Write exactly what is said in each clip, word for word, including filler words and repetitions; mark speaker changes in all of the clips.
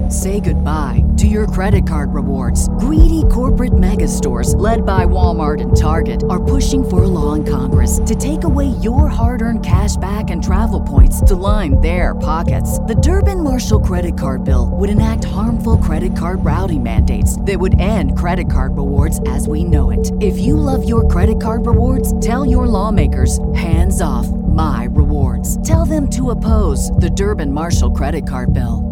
Speaker 1: Say goodbye to your credit card rewards. Greedy corporate mega stores, led by Walmart and Target, are pushing for a law in Congress to take away your hard-earned cash back and travel points to line their pockets. The Durbin-Marshall credit card bill would enact harmful credit card routing mandates that would end credit card rewards as we know it. If you love your credit card rewards, tell your lawmakers, hands off my rewards. Tell them to oppose the Durbin-Marshall credit card bill.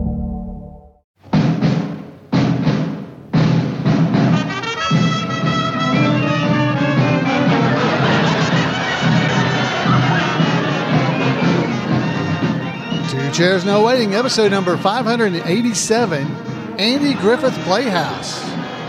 Speaker 2: Two Chairs No Waiting, episode number five hundred eighty-seven, Andy Griffith Playhouse.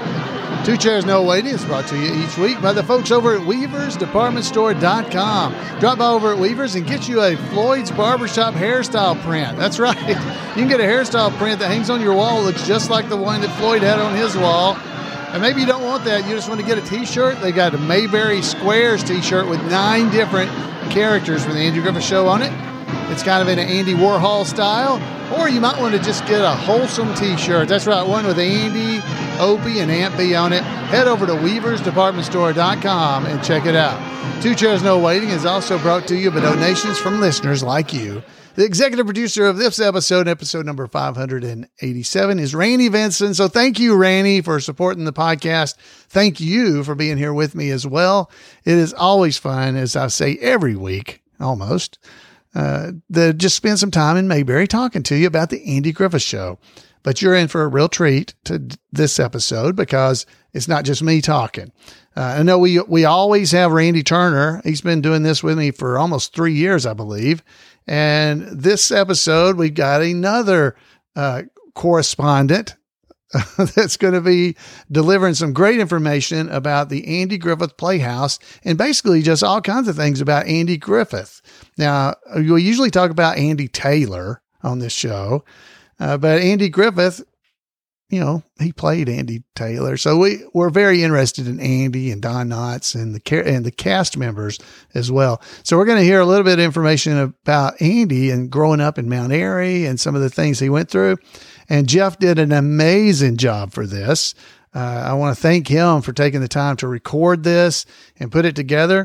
Speaker 2: Two Chairs No Waiting is brought to you each week by the folks over at Weavers Department Store dot com. Drop by over at Weavers and get you a Floyd's Barbershop hairstyle print. That's right. You can get a hairstyle print that hangs on your wall. It looks just like the one that Floyd had on his wall. And maybe you don't want that. You just want to get a t-shirt. They got a Mayberry Squares t-shirt with nine different characters from the Andy Griffith Show on it. It's kind of in an Andy Warhol style. Or you might want to just get a wholesome t-shirt. That's right, one with Andy, Opie, and Aunt B on it. Head over to Weavers Department Store dot com and check it out. Two Chairs No Waiting is also brought to you by donations from listeners like you. The executive producer of this episode, episode number five hundred eighty-seven, is Randy Vinson. So thank you, Randy, for supporting the podcast. Thank you for being here with me as well. It is always fun, as I say every week, almost, uh, to just spend some time in Mayberry talking to you about the Andy Griffith Show. But you're in for a real treat to this episode because it's not just me talking. Uh, I know we we always have Randy Turner. He's been doing this with me for almost three years, I believe. And this episode, we've got another uh, correspondent that's going to be delivering some great information about the Andy Griffith Playhouse and basically just all kinds of things about Andy Griffith. Now, we usually talk about Andy Taylor on this show, uh, but Andy Griffith, you know, he played Andy Taylor. So we, we're very interested in Andy and Don Knotts and the and the cast members as well. So we're going to hear a little bit of information about Andy and growing up in Mount Airy and some of the things he went through. And Jeff did an amazing job for this. Uh, I want to thank him for taking the time to record this and put it together.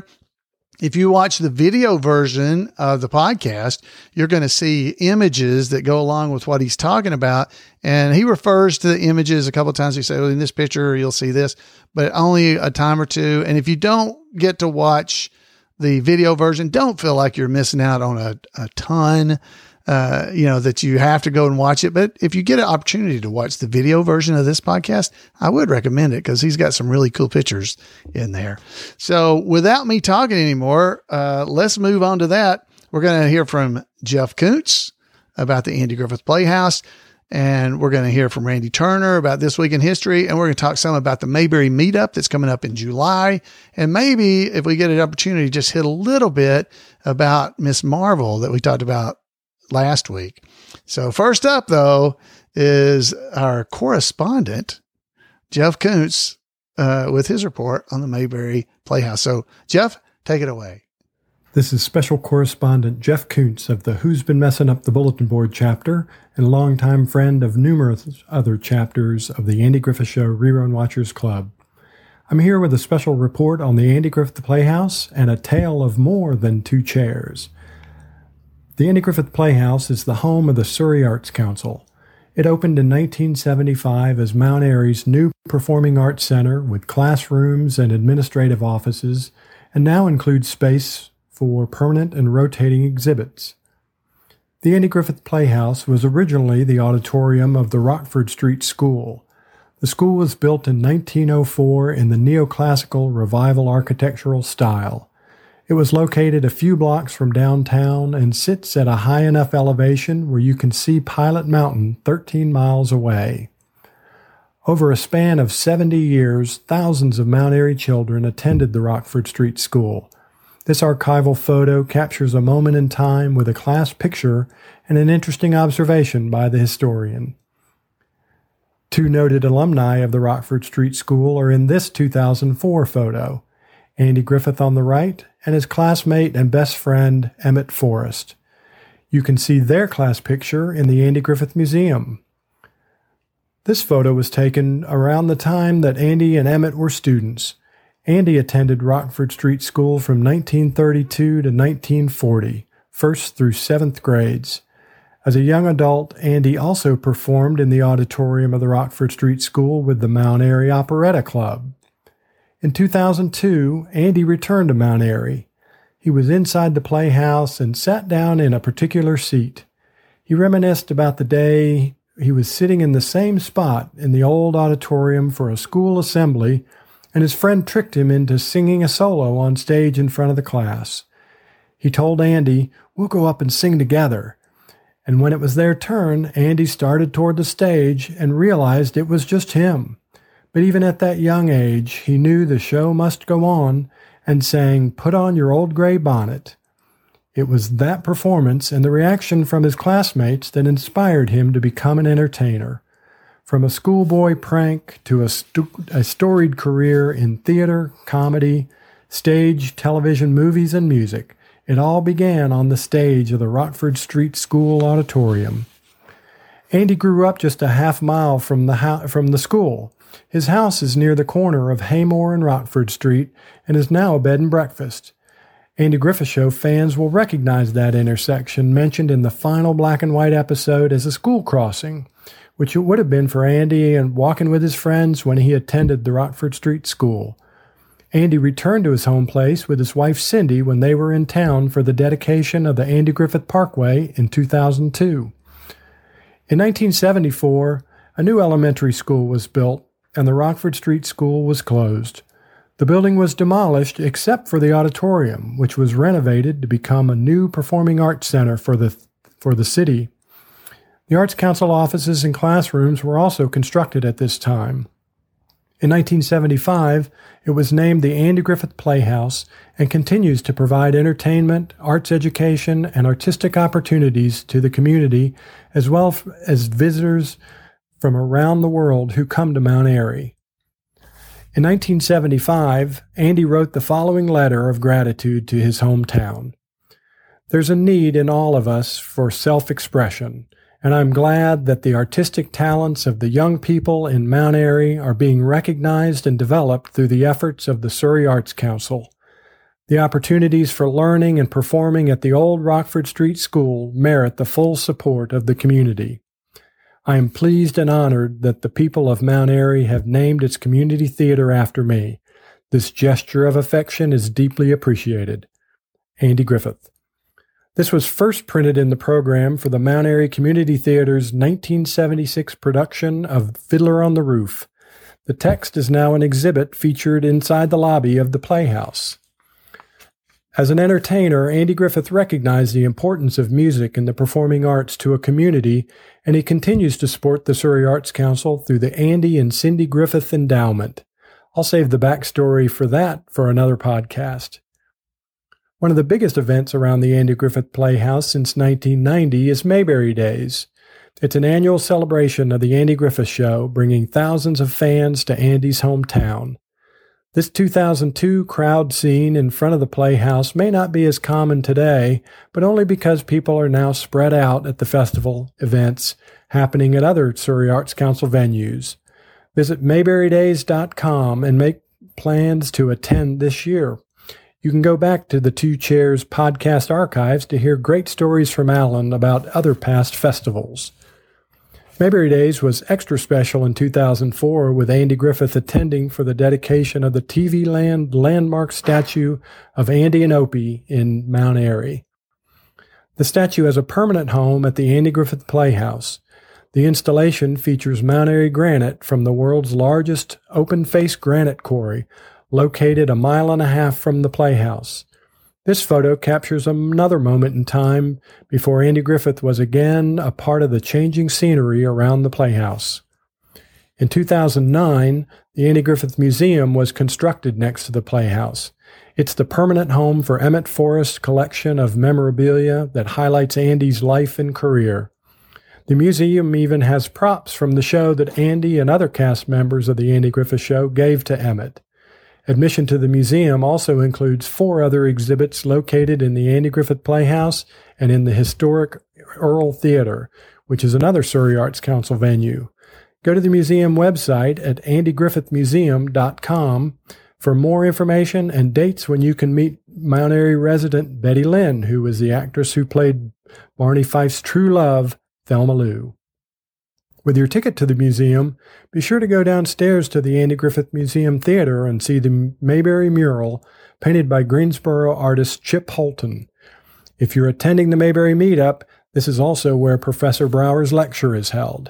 Speaker 2: If you watch the video version of the podcast, you're going to see images that go along with what he's talking about. And he refers to the images a couple of times. He says, well, in this picture, you'll see this, but only a time or two. And if you don't get to watch the video version, don't feel like you're missing out on a, a ton, uh, you know, that you have to go and watch it. But if you get an opportunity to watch the video version of this podcast, I would recommend it because he's got some really cool pictures in there. So without me talking anymore, uh, let's move on to that. We're going to hear from Jeff Kuntz about the Andy Griffith Playhouse. And we're going to hear from Randy Turner about This Week in History. And we're going to talk some about the Mayberry meetup that's coming up in July. And maybe if we get an opportunity, just hit a little bit about Miss Marvel that we talked about last week. So first up, though, is our correspondent, Jeff Kuntz, uh, with his report on the Mayberry Playhouse. So, Jeff, take it away.
Speaker 3: This is special correspondent Jeff Kuntz of the Who's Been Messing Up the Bulletin Board chapter and longtime friend of numerous other chapters of the Andy Griffith Show Rerun Watchers Club. I'm here with a special report on the Andy Griffith Playhouse and a tale of more than two chairs. The Andy Griffith Playhouse is the home of the Surrey Arts Council. It opened in nineteen seventy-five as Mount Airy's new performing arts center with classrooms and administrative offices, and now includes space for permanent and rotating exhibits. The Andy Griffith Playhouse was originally the auditorium of the Rockford Street School. The school was built in nineteen oh four in the neoclassical revival architectural style. It was located a few blocks from downtown and sits at a high enough elevation where you can see Pilot Mountain thirteen miles away. Over a span of seventy years, thousands of Mount Airy children attended the Rockford Street School. This archival photo captures a moment in time with a class picture and an interesting observation by the historian. Two noted alumni of the Rockford Street School are in this two thousand four photo, Andy Griffith on the right and his classmate and best friend, Emmett Forrest. You can see their class picture in the Andy Griffith Museum. This photo was taken around the time that Andy and Emmett were students. Andy attended Rockford Street School from nineteen thirty-two to nineteen forty, first through seventh grades. As a young adult, Andy also performed in the auditorium of the Rockford Street School with the Mount Airy Operetta Club. In two thousand two, Andy returned to Mount Airy. He was inside the playhouse and sat down in a particular seat. He reminisced about the day he was sitting in the same spot in the old auditorium for a school assembly, and his friend tricked him into singing a solo on stage in front of the class. He told Andy, "We'll go up and sing together." And when it was their turn, Andy started toward the stage and realized it was just him. But even at that young age, he knew the show must go on and sang, "Put on your old gray bonnet." It was that performance and the reaction from his classmates that inspired him to become an entertainer. From a schoolboy prank to a, stu- a storied career in theater, comedy, stage, television, movies, and music, it all began on the stage of the Rockford Street School Auditorium. Andy grew up just a half mile from the ho- from the school. His house is near the corner of Haymore and Rockford Street and is now a bed and breakfast. Andy Griffith Show fans will recognize that intersection mentioned in the final black and white episode as a school crossing, which it would have been for Andy and walking with his friends when he attended the Rockford Street School. Andy returned to his home place with his wife Cindy when they were in town for the dedication of the Andy Griffith Parkway in two thousand two. In nineteen seventy-four, a new elementary school was built and the Rockford Street School was closed. The building was demolished except for the auditorium, which was renovated to become a new performing arts center for the, for the city. The Arts Council offices and classrooms were also constructed at this time. In nineteen seventy-five, it was named the Andy Griffith Playhouse and continues to provide entertainment, arts education, and artistic opportunities to the community, as well as visitors from around the world who come to Mount Airy. In nineteen seventy-five, Andy wrote the following letter of gratitude to his hometown. "There's a need in all of us for self-expression, and I'm glad that the artistic talents of the young people in Mount Airy are being recognized and developed through the efforts of the Surrey Arts Council. The opportunities for learning and performing at the old Rockford Street School merit the full support of the community. I am pleased and honored that the people of Mount Airy have named its community theater after me. This gesture of affection is deeply appreciated. Andy Griffith." This was first printed in the program for the Mount Airy Community Theater's nineteen seventy-six production of Fiddler on the Roof. The text is now an exhibit featured inside the lobby of the Playhouse. As an entertainer, Andy Griffith recognized the importance of music and the performing arts to a community, and he continues to support the Surrey Arts Council through the Andy and Cindy Griffith Endowment. I'll save the backstory for that for another podcast. One of the biggest events around the Andy Griffith Playhouse since nineteen ninety is Mayberry Days. It's an annual celebration of the Andy Griffith Show, bringing thousands of fans to Andy's hometown. This two thousand two crowd scene in front of the Playhouse may not be as common today, but only because people are now spread out at the festival events happening at other Surrey Arts Council venues. Visit mayberry days dot com and make plans to attend this year. You can go back to the Two Chairs podcast archives to hear great stories from Alan about other past festivals. Mayberry Days was extra special in two thousand four with Andy Griffith attending for the dedication of the T V Land landmark statue of Andy and Opie in Mount Airy. The statue has a permanent home at the Andy Griffith Playhouse. The installation features Mount Airy granite from the world's largest open-face granite quarry, located a mile and a half from the Playhouse. This photo captures another moment in time before Andy Griffith was again a part of the changing scenery around the Playhouse. In two thousand nine, the Andy Griffith Museum was constructed next to the Playhouse. It's the permanent home for Emmett Forrest's collection of memorabilia that highlights Andy's life and career. The museum even has props from the show that Andy and other cast members of the Andy Griffith Show gave to Emmett. Admission to the museum also includes four other exhibits located in the Andy Griffith Playhouse and in the historic Earl Theater, which is another Surrey Arts Council venue. Go to the museum website at andy griffith museum dot com for more information and dates when you can meet Mount Airy resident Betty Lynn, who was the actress who played Barney Fife's true love, Thelma Lou. With your ticket to the museum, be sure to go downstairs to the Andy Griffith Museum Theater and see the Mayberry mural painted by Greensboro artist Chip Holton. If you're attending the Mayberry Meetup, this is also where Professor Brower's lecture is held.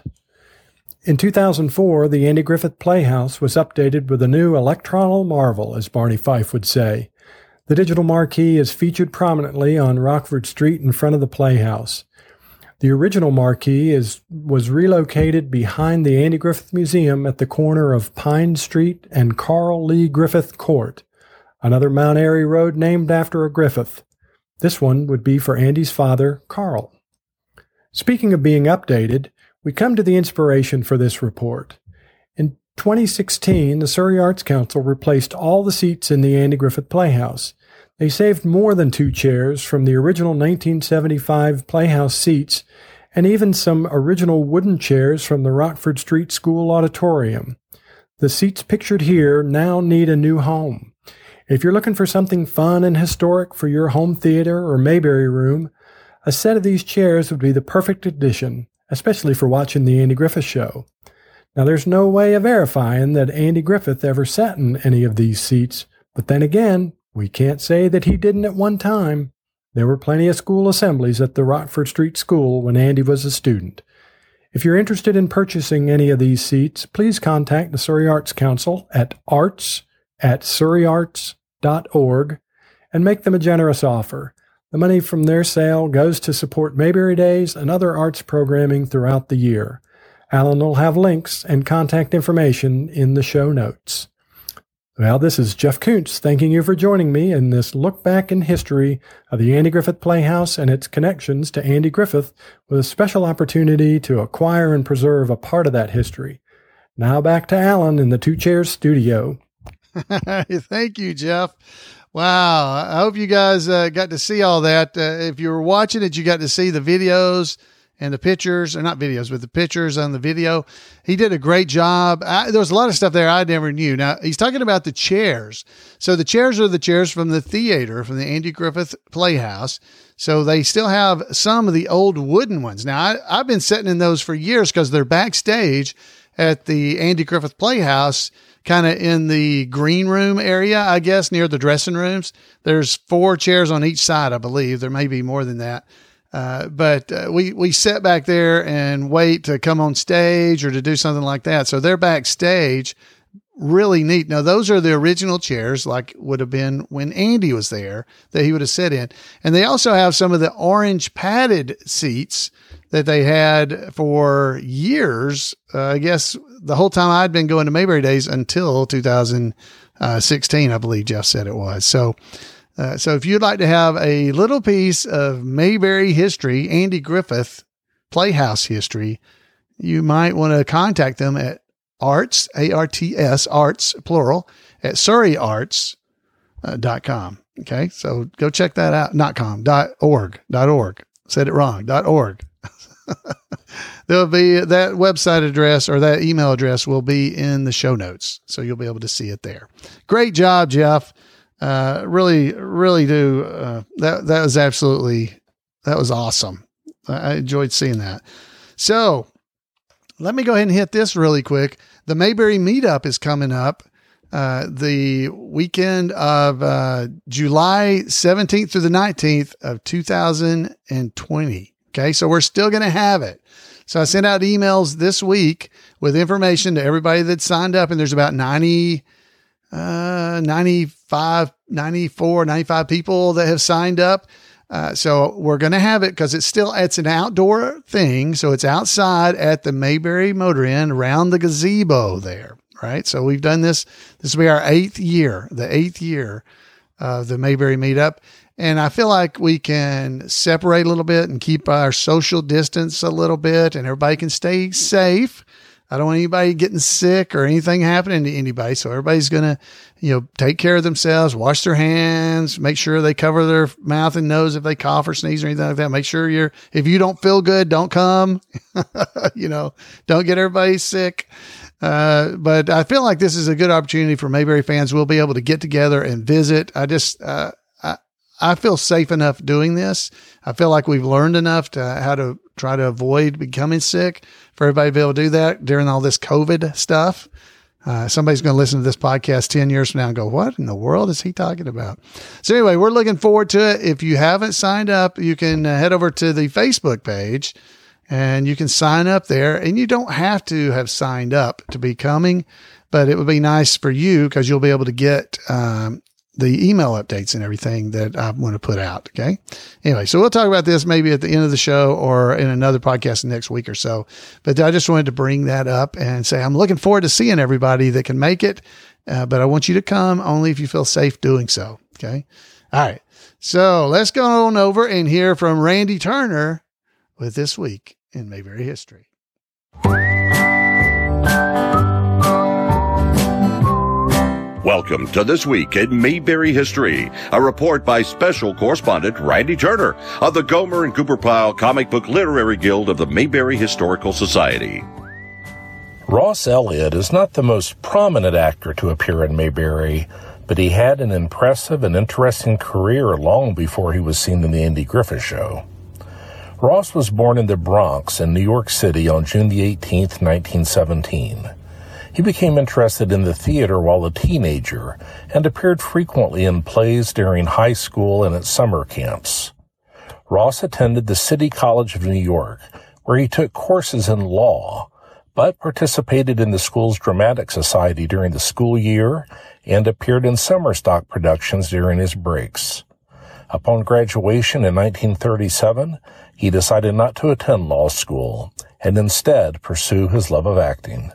Speaker 3: In two thousand four, the Andy Griffith Playhouse was updated with a new electronal marvel, as Barney Fife would say. The digital marquee is featured prominently on Rockford Street in front of the Playhouse. The original marquee is was relocated behind the Andy Griffith Museum at the corner of Pine Street and Carl Lee Griffith Court, another Mount Airy road named after a Griffith. This one would be for Andy's father, Carl. Speaking of being updated, we come to the inspiration for this report. In twenty sixteen, the Surrey Arts Council replaced all the seats in the Andy Griffith Playhouse. They saved more than two chairs from the original nineteen seventy-five Playhouse seats and even some original wooden chairs from the Rockford Street School Auditorium. The seats pictured here now need a new home. If you're looking for something fun and historic for your home theater or Mayberry room, a set of these chairs would be the perfect addition, especially for watching the Andy Griffith Show. Now, there's no way of verifying that Andy Griffith ever sat in any of these seats, but then again, we can't say that he didn't at one time. There were plenty of school assemblies at the Rockford Street School when Andy was a student. If you're interested in purchasing any of these seats, please contact the Surrey Arts Council at arts at surrey arts dot org and make them a generous offer. The money from their sale goes to support Mayberry Days and other arts programming throughout the year. Alan will have links and contact information in the show notes. Well, this is Jeff Kuntz thanking you for joining me in this look back in history of the Andy Griffith Playhouse and its connections to Andy Griffith, with a special opportunity to acquire and preserve a part of that history. Now back to Alan in the Two Chairs studio.
Speaker 2: Thank you, Jeff. Wow. I hope you guys uh, got to see all that. Uh, if you were watching it, you got to see the videos and the pictures, or not videos, but the pictures on the video. He did a great job. I, there was a lot of stuff there I never knew. Now, he's talking about the chairs. So the chairs are the chairs from the theater, from the Andy Griffith Playhouse. So they still have some of the old wooden ones. Now, I, I've been sitting in those for years because they're backstage at the Andy Griffith Playhouse, kind of in the green room area, I guess, near the dressing rooms. There's four chairs on each side, I believe. There may be more than that. Uh, but uh, we, we sit back there and wait to come on stage or to do something like that. So they're backstage. Really neat. Now, those are the original chairs, like would have been when Andy was there, that he would have sat in. And they also have some of the orange padded seats that they had for years. Uh, I guess the whole time I'd been going to Mayberry Days until two thousand sixteen, I believe Jeff said it was. So, uh, so if you'd like to have a little piece of Mayberry history, Andy Griffith Playhouse history, you might want to contact them at arts, A R T S, arts, plural, at surrey arts dot com. Okay. So go check that out. Not com, dot org, dot org. Said it wrong. Dot org. There'll be that website address, or that email address will be in the show notes. So you'll be able to see it there. Great job, Jeff. Uh, really, really do. Uh, that, that was absolutely, that was awesome. I enjoyed seeing that. So let me go ahead and hit this really quick. The Mayberry Meetup is coming up uh, the weekend of uh, July seventeenth through the nineteenth of two thousand twenty. Okay, so we're still going to have it. So I sent out emails this week with information to everybody that signed up, and there's about ninety, uh, ninety-five, ninety-four, ninety-five people that have signed up. Uh, so we're going to have it because it's still, it's an outdoor thing. So it's outside at the Mayberry Motor Inn around the gazebo there, right? So we've done this. This will be our eighth year, the eighth year of the Mayberry Meetup. And I feel like we can separate a little bit and keep our social distance a little bit, and everybody can stay safe. I don't want anybody getting sick or anything happening to anybody. So everybody's going to, you know, take care of themselves, wash their hands, make sure they cover their mouth and nose if they cough or sneeze or anything like that. Make sure you're, if you don't feel good, don't come, you know, don't get everybody sick. Uh, but I feel like this is a good opportunity for Mayberry fans. We'll be able to get together and visit. I just, uh, I, I feel safe enough doing this. I feel like we've learned enough to how to try to avoid becoming sick for everybody to be able to do that during all this COVID stuff. Uh, somebody's going to listen to this podcast ten years from now and go, what in the world is he talking about? So anyway, we're looking forward to it. If you haven't signed up, you can uh, head over to the Facebook page and you can sign up there, and you don't have to have signed up to be coming, but it would be nice for you because you'll be able to get, um, the email updates and everything that I want to put out. Okay. Anyway, so we'll talk about this maybe at the end of the show or in another podcast next week or so. But I just wanted to bring that up and say, I'm looking forward to seeing everybody that can make it. Uh, but I want you to come only if you feel safe doing so. Okay. All right. So let's go on over and hear from Randy Turner with This Week in Mayberry History.
Speaker 4: Welcome to This Week in Mayberry History, a report by special correspondent Randy Turner of the Gomer and Cooper Pyle Comic Book Literary Guild of the Mayberry Historical Society.
Speaker 5: Ross Elliott is not the most prominent actor to appear in Mayberry, but he had an impressive and interesting career long before he was seen in the Andy Griffith Show. Ross was born in the Bronx in New York City on June the eighteenth, nineteen seventeen. He became interested in the theater while a teenager and appeared frequently in plays during high school and at summer camps. Ross attended the City College of New York, where he took courses in law, but participated in the school's dramatic society during the school year and appeared in summer stock productions during his breaks. Upon graduation in nineteen thirty-seven, he decided not to attend law school and instead pursue his love of acting.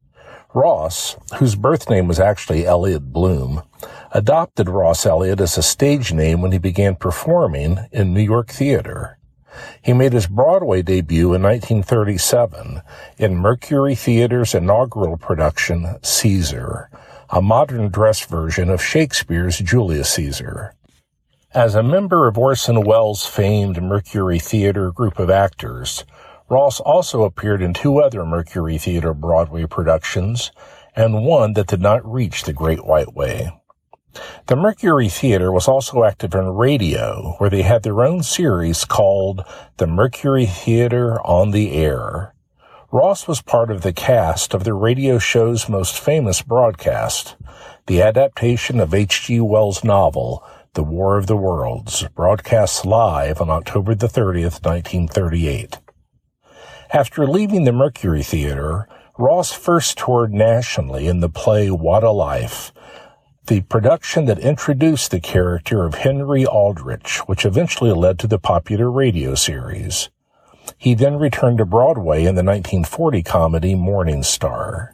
Speaker 5: Ross, whose birth name was actually Elliott Bloom, adopted Ross Elliott as a stage name when he began performing in New York theater. He made his Broadway debut in nineteen thirty-seven in Mercury Theater's inaugural production, Caesar, a modern dress version of Shakespeare's Julius Caesar. As a member of Orson Welles' famed Mercury Theater group of actors, Ross also appeared in two other Mercury Theater Broadway productions, and one that did not reach the Great White Way. The Mercury Theater was also active in radio, where they had their own series called The Mercury Theater on the Air. Ross was part of the cast of the radio show's most famous broadcast, the adaptation of H G Wells' novel, The War of the Worlds, broadcast live on October the thirtieth, nineteen thirty-eight. After leaving the Mercury Theater, Ross first toured nationally in the play What a Life, the production that introduced the character of Henry Aldrich, which eventually led to the popular radio series. He then returned to Broadway in the nineteen forty comedy Morning Star.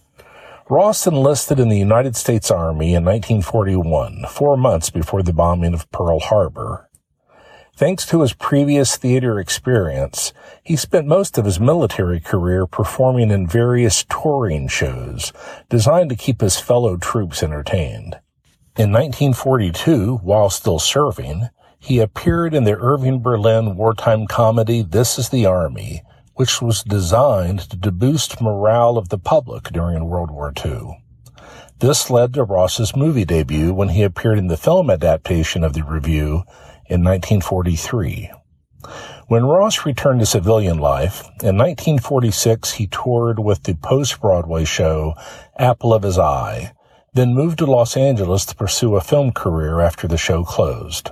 Speaker 5: Ross enlisted in the United States Army in nineteen forty-one, four months before the bombing of Pearl Harbor. Thanks to his previous theater experience, he spent most of his military career performing in various touring shows designed to keep his fellow troops entertained. In nineteen forty-two, while still serving, he appeared in the Irving Berlin wartime comedy This Is the Army, which was designed to boost morale of the public during World War Two. This led to Ross's movie debut when he appeared in the film adaptation of the review in nineteen forty-three. When Ross returned to civilian life, in nineteen forty-six he toured with the post-Broadway show Apple of His Eye, then moved to Los Angeles to pursue a film career after the show closed.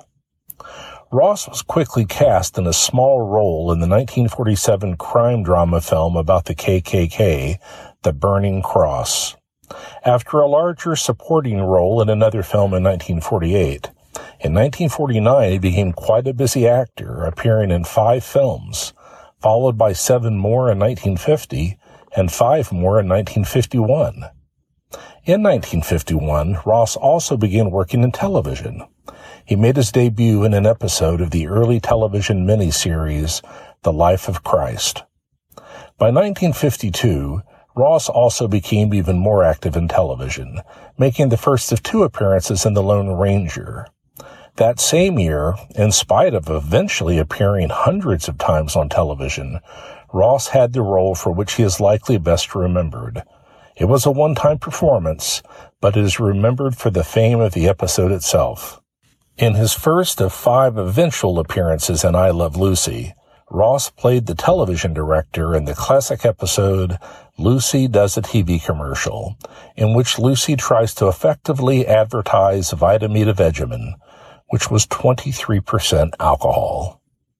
Speaker 5: Ross was quickly cast in a small role in the nineteen forty-seven crime drama film about the K K K, The Burning Cross. After a larger supporting role in another film in nineteen forty-eight, in nineteen forty-nine, he became quite a busy actor, appearing in five films, followed by seven more in nineteen fifty and five more in nineteen fifty-one. In nineteen fifty-one, Ross also began working in television. He made his debut in an episode of the early television miniseries, The Life of Christ. By nineteen fifty-two, Ross also became even more active in television, making the first of two appearances in The Lone Ranger. That same year, in spite of eventually appearing hundreds of times on television, Ross had the role for which he is likely best remembered. It was a one-time performance, but it is remembered for the fame of the episode itself. In his first of five eventual appearances in I Love Lucy, Ross played the television director in the classic episode Lucy Does a T V Commercial, in which Lucy tries to effectively advertise Vitamita Vegemin, which was twenty-three percent alcohol.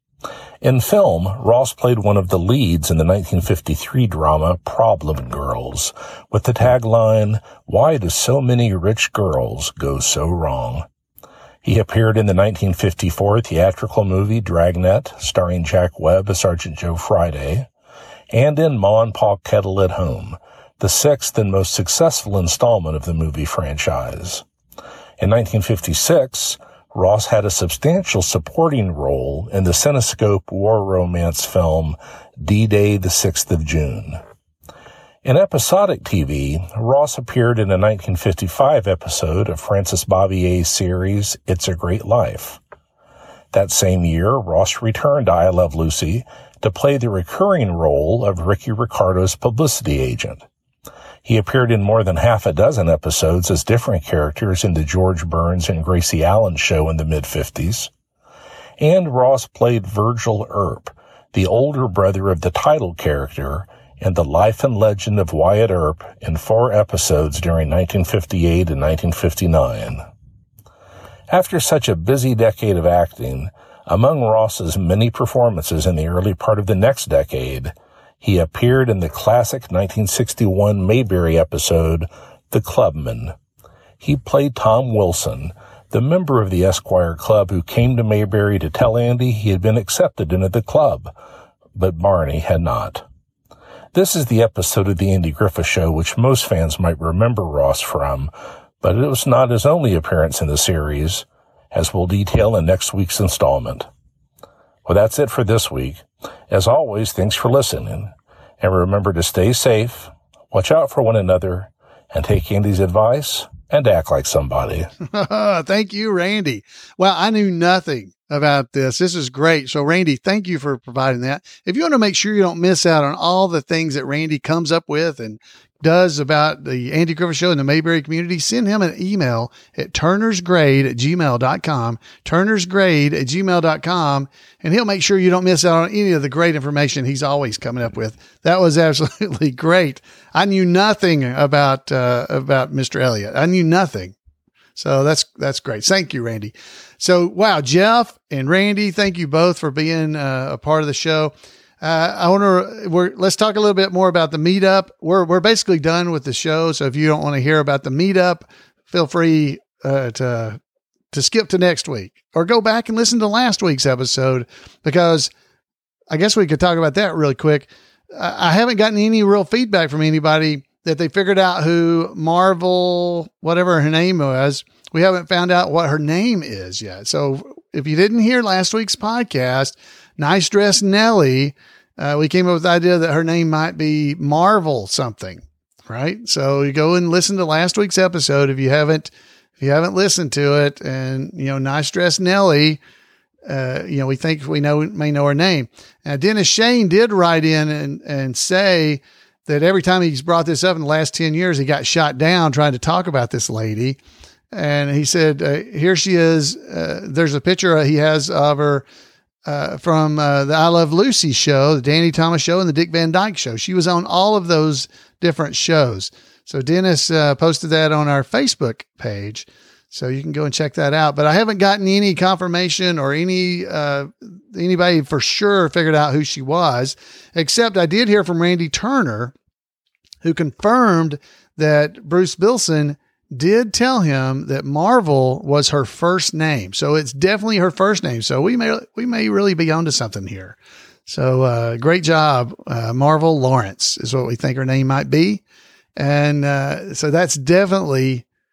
Speaker 5: In film, Ross played one of the leads in the nineteen fifty-three drama Problem Girls, with the tagline, "Why do so many rich girls go so wrong?" He appeared in the nineteen fifty-four theatrical movie Dragnet, starring Jack Webb as Sergeant Joe Friday, and in Ma and Pa Kettle at Home, the sixth and most successful installment of the movie franchise. In nineteen fifty-six, Ross had a substantial supporting role in the Cinescope war romance film D-Day the sixth of June. In episodic T V, Ross appeared in a nineteen fifty-five episode of Francis Bobbiet's series It's a Great Life. That same year, Ross returned to I Love Lucy to play the recurring role of Ricky Ricardo's publicity agent. He appeared in more than half a dozen episodes as different characters in the George Burns and Gracie Allen show in the mid-fifties. And Ross played Virgil Earp, the older brother of the title character, in The Life and Legend of Wyatt Earp in four episodes during nineteen fifty-eight and nineteen fifty-nine. After such a busy decade of acting, among Ross's many performances in the early part of the next decade, he appeared in the classic nineteen sixty-one Mayberry episode, The Clubman. He played Tom Wilson, the member of the Esquire Club who came to Mayberry to tell Andy he had been accepted into the club, but Barney had not. This is the episode of the Andy Griffith Show which most fans might remember Ross from, but it was not his only appearance in the series, as we'll detail in next week's installment. Well, that's it for this week. As always, thanks for listening. And remember to stay safe, watch out for one another, and take Andy's advice and act like somebody.
Speaker 2: Thank you, Randy. Well, I knew nothing about this. This is great. So, Randy, thank you for providing that. If you want to make sure you don't miss out on all the things that Randy comes up with and does about the Andy Griffith Show in the Mayberry community, send him an email at turnersgrade at gmail dot com, turnersgrade at gmail dot com, and he'll make sure you don't miss out on any of the great information he's always coming up with. That was absolutely great. I knew nothing about, uh, about Mister Elliott. I knew nothing. So that's, that's great. Thank you, Randy. So, wow, Jeff and Randy, thank you both for being uh, a part of the show. Uh, I want to, we're, let's talk a little bit more about the meetup. We're, we're basically done with the show. So if you don't want to hear about the meetup, feel free uh, to, to skip to next week or go back and listen to last week's episode, because I guess we could talk about that really quick. I, I haven't gotten any real feedback from anybody that they figured out who Marvel, whatever her name was. We haven't found out what her name is yet. So if you didn't hear last week's podcast, Nice Dress Nellie, uh, we came up with the idea that her name might be Marvel something, right? So you go and listen to last week's episode if you haven't, if you haven't listened to it. And, you know, Nice Dress Nellie, uh, you know, we think we know, may know her name. Now, Dennis Shane did write in and, and say that every time he's brought this up in the last ten years, he got shot down trying to talk about this lady. And he said, uh, here she is. Uh, there's a picture he has of her uh, from uh, the I Love Lucy show, the Danny Thomas show, and the Dick Van Dyke show. She was on all of those different shows. So Dennis uh, posted that on our Facebook page. So you can go and check that out. But I haven't gotten any confirmation or any uh, anybody for sure figured out who she was, except I did hear from Randy Turner, who confirmed that Bruce Bilson did tell him that Marvel was her first name. So it's definitely her first name. So we may, we may really be onto something here. So, uh, great job. Uh, Marvel Lawrence is what we think her name might be. And, uh, so that's definitely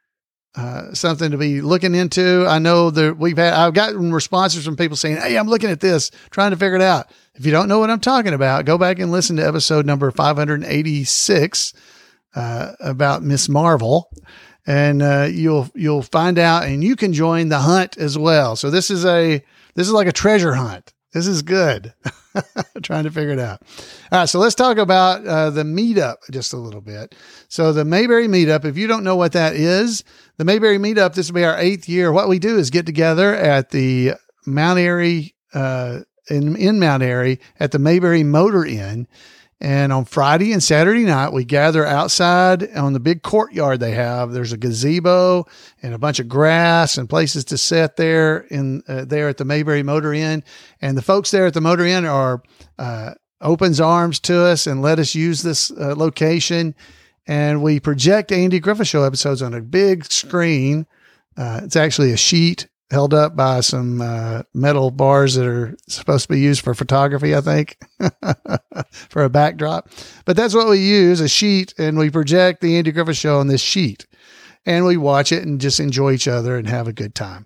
Speaker 2: uh, something to be looking into. I know that we've had, I've gotten responses from people saying, hey, I'm looking at this, trying to figure it out. If you don't know what I'm talking about, go back and listen to episode number five hundred eighty-six, uh, about Miss Marvel, and, uh, you'll, you'll find out, and you can join the hunt as well. So this is a, this is like a treasure hunt. This is good. Trying to figure it out. All right. So let's talk about uh, the meetup just a little bit. So the Mayberry meetup, if you don't know what that is, the Mayberry meetup, this will be our eighth year. What we do is get together at the Mount Airy, uh, in, in Mount Airy at the Mayberry Motor Inn. And on Friday and Saturday night, we gather outside on the big courtyard they have. There's a gazebo and a bunch of grass and places to sit there in uh, there at the Mayberry Motor Inn. And the folks there at the Motor Inn are uh, opens arms to us and let us use this uh, location. And we project Andy Griffith Show episodes on a big screen. Uh, it's actually a sheet held up by some uh, metal bars that are supposed to be used for photography, I think, for a backdrop. But that's what we use, a sheet, and we project the Andy Griffith Show on this sheet. And we watch it and just enjoy each other and have a good time.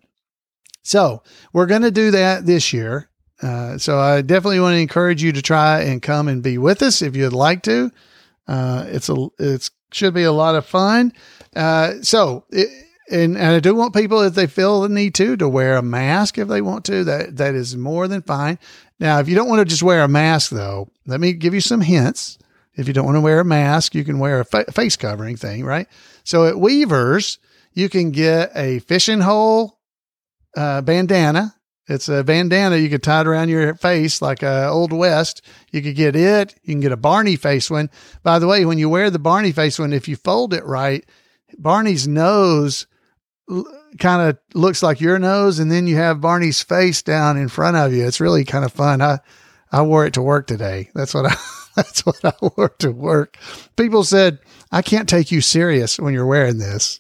Speaker 2: So we're going to do that this year. Uh, so I definitely want to encourage you to try and come and be with us if you'd like to. Uh, it's a, it's should be a lot of fun. Uh, so it, And, and I do want people, if they feel the need to, to wear a mask if they want to. That that is more than fine. Now, if you don't want to just wear a mask, though, let me give you some hints. If you don't want to wear a mask, you can wear a fa- face covering thing, right? So at Weavers, you can get a fishing hole uh, bandana. It's a bandana you could tie it around your face like a Old West. You could get it. You can get a Barney face one. By the way, when you wear the Barney face one, if you fold it right, Barney's nose kind of looks like your nose, and then you have Barney's face down in front of you. It's really kind of fun. I, I wore it to work today. That's what I, that's what I wore to work. People said, I can't take you serious when you're wearing this.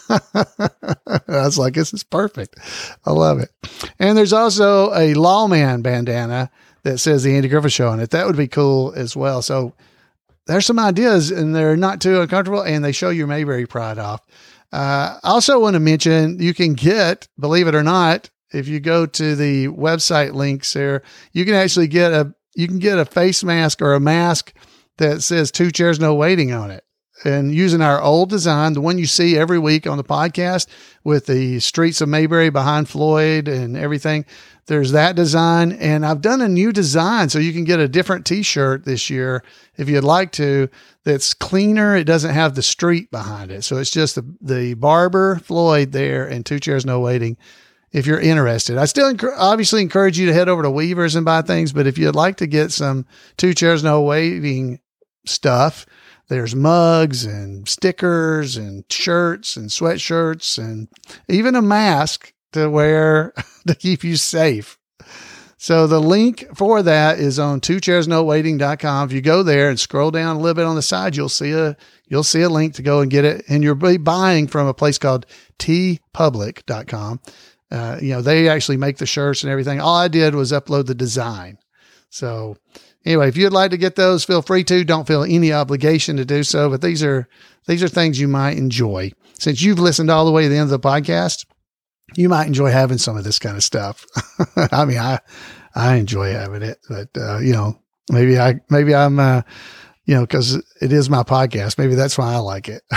Speaker 2: I was like, this is perfect. I love it. And there's also a Lawman bandana that says the Andy Griffith Show on it. That would be cool as well. So there's some ideas, and they're not too uncomfortable, and they show your Mayberry pride off. Uh, I also want to mention you can get, believe it or not, if you go to the website links there, you can actually get a, you can get a face mask or a mask that says Two Chairs No Waiting on it. And using our old design, the one you see every week on the podcast with the streets of Mayberry behind Floyd and everything, there's that design. And I've done a new design so you can get a different t-shirt this year if you'd like to, that's cleaner. It doesn't have the street behind it. So it's just the, the Barber, Floyd there, and Two Chairs No Waiting if you're interested. I still enc- obviously encourage you to head over to Weavers and buy things, but if you'd like to get some Two Chairs No Waiting stuff, there's mugs and stickers and shirts and sweatshirts and even a mask to wear to keep you safe. So the link for that is on two chairs no waiting dot com. If you go there and scroll down a little bit on the side, you'll see a, you'll see a link to go and get it. And you'll be buying from a place called t public dot com. Uh, you know, they actually make the shirts and everything. All I did was upload the design. So anyway, if you'd like to get those, feel free to. Don't feel any obligation to do so, but these are, these are things you might enjoy. Since you've listened all the way to the end of the podcast, you might enjoy having some of this kind of stuff. I mean, I, I enjoy having it, but, uh, you know, maybe I, maybe I'm, uh, you know, cause it is my podcast. Maybe that's why I like it.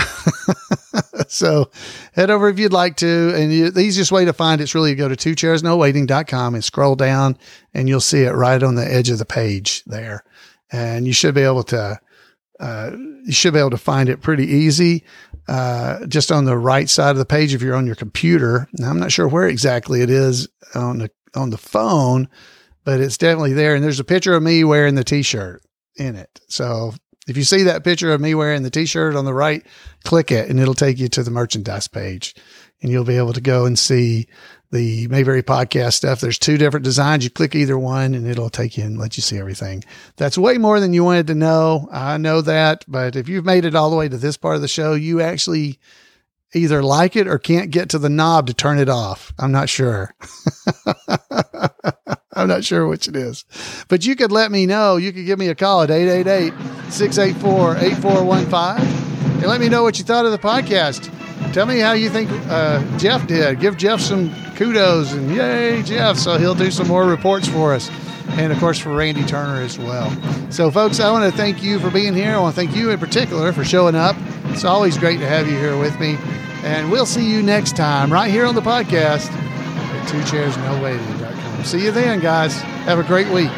Speaker 2: So head over if you'd like to. And you, the easiest way to find it's really to go to two chairs no waiting dot com and scroll down, and you'll see it right on the edge of the page there. And you should be able to, uh, you should be able to find it pretty easy. Uh, just on the right side of the page, if you're on your computer. Now, I'm not sure where exactly it is on the, on the phone, but it's definitely there. And there's a picture of me wearing the t-shirt in it. So if you see that picture of me wearing the t-shirt on the right, click it and it'll take you to the merchandise page, and you'll be able to go and see the Mayberry podcast stuff. There's two different designs. You click either one and it'll take you and let you see everything. That's way more than you wanted to know. I know that, but if you've made it all the way to this part of the show, you actually either like it or can't get to the knob to turn it off. I'm not sure. I'm not sure which it is, but you could let me know. You could give me a call at eight eight eight, six eight four, eight four one five and let me know what you thought of the podcast. Tell me how you think uh, Jeff did. Give Jeff some kudos and yay, Jeff. So he'll do some more reports for us. And, of course, for Randy Turner as well. So, folks, I want to thank you for being here. I want to thank you in particular for showing up. It's always great to have you here with me. And we'll see you next time right here on the podcast at two chairs no waiting dot com. See you then, guys. Have a great week.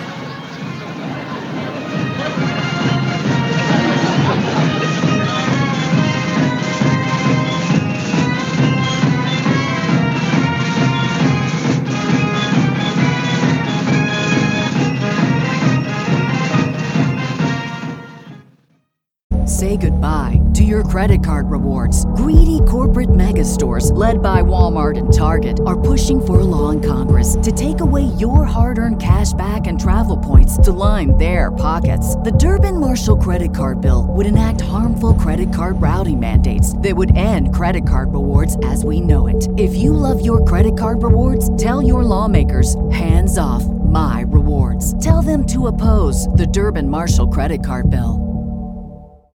Speaker 1: Say goodbye to your credit card rewards. Greedy corporate mega stores, led by Walmart and Target, are pushing for a law in Congress to take away your hard-earned cash back and travel points to line their pockets. The Durbin-Marshall credit card bill would enact harmful credit card routing mandates that would end credit card rewards as we know it. If you love your credit card rewards, tell your lawmakers, hands off my rewards. Tell them to oppose the Durbin-Marshall credit card bill.